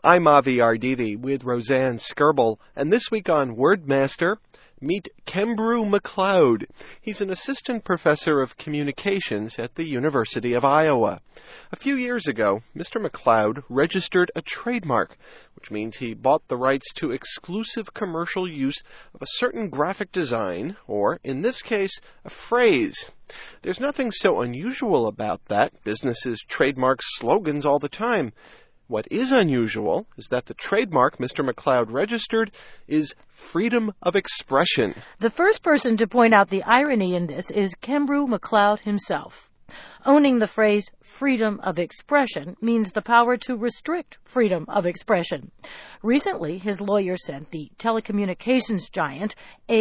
I'm Avi Arditi with Roseanne Skirble, and this week on Wordmaster, meet Kembrew McLeod. He's an assistant professor of communications at the University of Iowa. A few years ago, Mr. McLeod registered a trademark, which means he bought the rights to exclusive commercial use of a certain graphic design, or, in this case, a phrase. There's nothing so unusual about that. Businesses trademark slogans all the time. What is unusual is that the trademark Mr. McLeod registered is freedom of expression. The first person to point out the irony in this is Kembrew McLeod himself. Owning the phrase freedom of expression means the power to restrict freedom of expression. Recently, his lawyer sent the telecommunications giant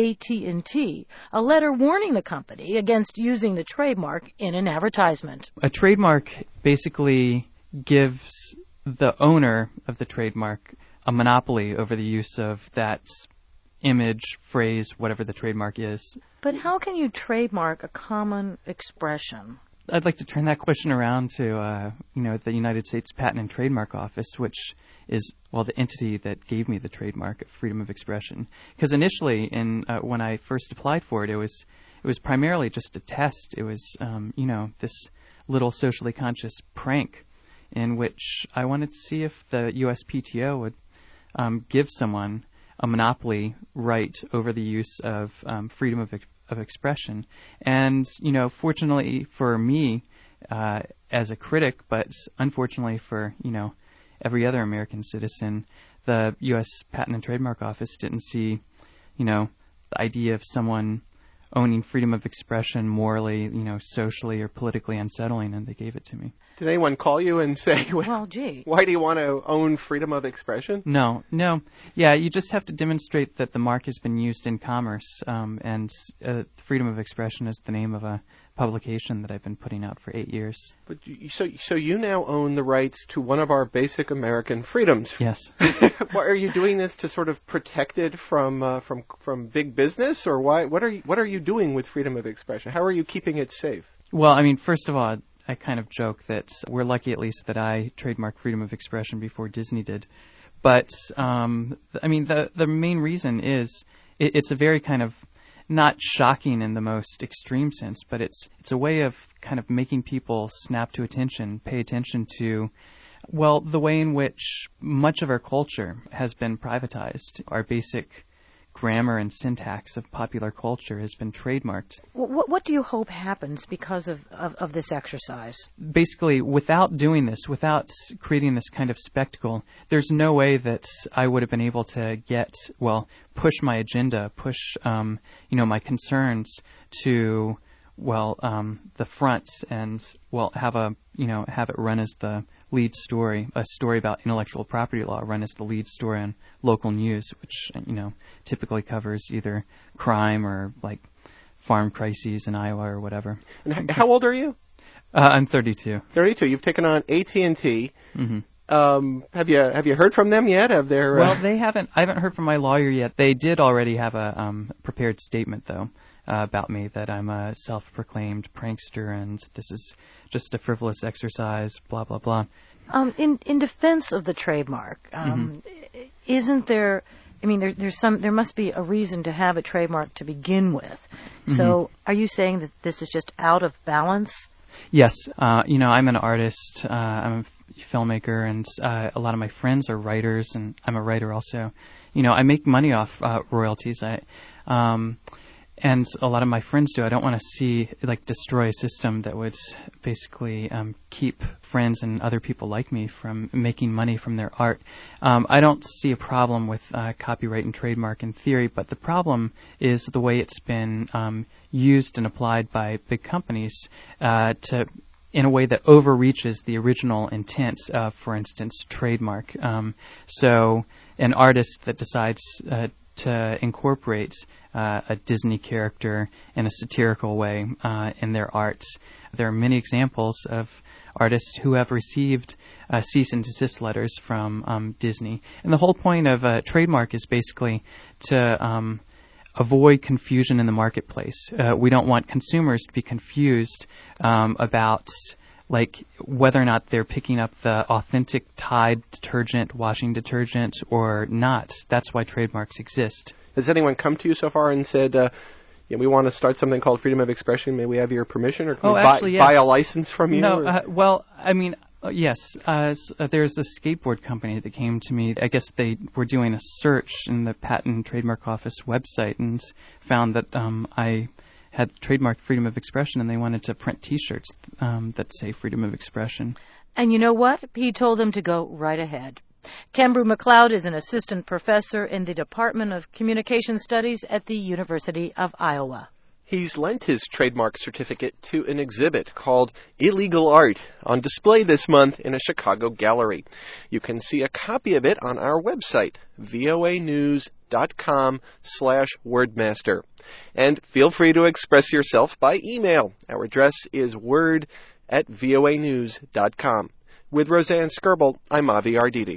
AT&T a letter warning the company against using the trademark in an advertisement. A trademark basically gives the owner of the trademark a monopoly over the use of that image, phrase, whatever the trademark is. But how can you trademark a common expression? I'd like to turn that question around to, the United States Patent and Trademark Office, which is, the entity that gave me the trademark of freedom of expression. Because initially, when I first applied for it, it was primarily just a test. It was, this little socially conscious prank in which I wanted to see if the USPTO would give someone a monopoly right over the use of freedom of expression. And, fortunately for me as a critic, but unfortunately for, every other American citizen, the U.S. Patent and Trademark Office didn't see, the idea of someone owning freedom of expression morally, socially or politically unsettling, and they gave it to me. Did anyone call you and say, gee, why do you want to own freedom of expression? No. Yeah, you just have to demonstrate that the mark has been used in commerce, and freedom of expression is the name of a publication that I've been putting out for 8 years. But so you now own the rights to one of our basic American freedoms. Yes. Why are you doing this to sort of protect it from big business, or why? What are you doing with freedom of expression? How are you keeping it safe? Well, first of all, I kind of joke that we're lucky at least that I trademarked freedom of expression before Disney did. But, the main reason is it's a very kind of not shocking in the most extreme sense, but it's a way of kind of making people snap to attention, pay attention to, the way in which much of our culture has been privatized. Our basic grammar and syntax of popular culture has been trademarked. What do you hope happens because of this exercise? Basically, without doing this, without creating this kind of spectacle, there's no way that I would have been able to push my agenda, push, my concerns to, the front and, have it run as the lead story, a story about intellectual property law run as the lead story on local news, which, typically covers either crime or, farm crises in Iowa or whatever. And how old are you? I'm 32. 32. You've taken on AT&T. Mm-hmm. Have you heard from them yet? They haven't. I haven't heard from my lawyer yet. They did already have a prepared statement, though, about me, that I'm a self-proclaimed prankster and this is just a frivolous exercise, blah, blah, blah. In defense of the trademark, isn't there... there must be a reason to have a trademark to begin with. Mm-hmm. So are you saying that this is just out of balance? Yes. I'm an artist. I'm a filmmaker, and a lot of my friends are writers, and I'm a writer also. I make money off royalties. And a lot of my friends do. I don't want to destroy a system that would basically keep friends and other people like me from making money from their art. I don't see a problem with copyright and trademark in theory, but the problem is the way it's been used and applied by big companies in a way that overreaches the original intent of, for instance, trademark. So an artist that decides to incorporate a Disney character in a satirical way in their art. There are many examples of artists who have received cease and desist letters from Disney. And the whole point of a trademark is basically to avoid confusion in the marketplace. We don't want consumers to be confused about like whether or not they're picking up the authentic Tide detergent, washing detergent, or not. That's why trademarks exist. Has anyone come to you so far and said, we want to start something called freedom of expression. May we have your permission? Or can we buy a license from you? No, yes. There's a skateboard company that came to me. I guess they were doing a search in the Patent and Trademark Office website and found that I had trademarked freedom of expression, and they wanted to print T-shirts that say freedom of expression. And you know what? He told them to go right ahead. Kembrew McLeod is an assistant professor in the Department of Communication Studies at the University of Iowa. He's lent his trademark certificate to an exhibit called Illegal Art on display this month in a Chicago gallery. You can see a copy of it on our website, voanews.com/wordmaster. And feel free to express yourself by email. Our address is word@voanews.com. With Roseanne Skirble, I'm Avi Arditi.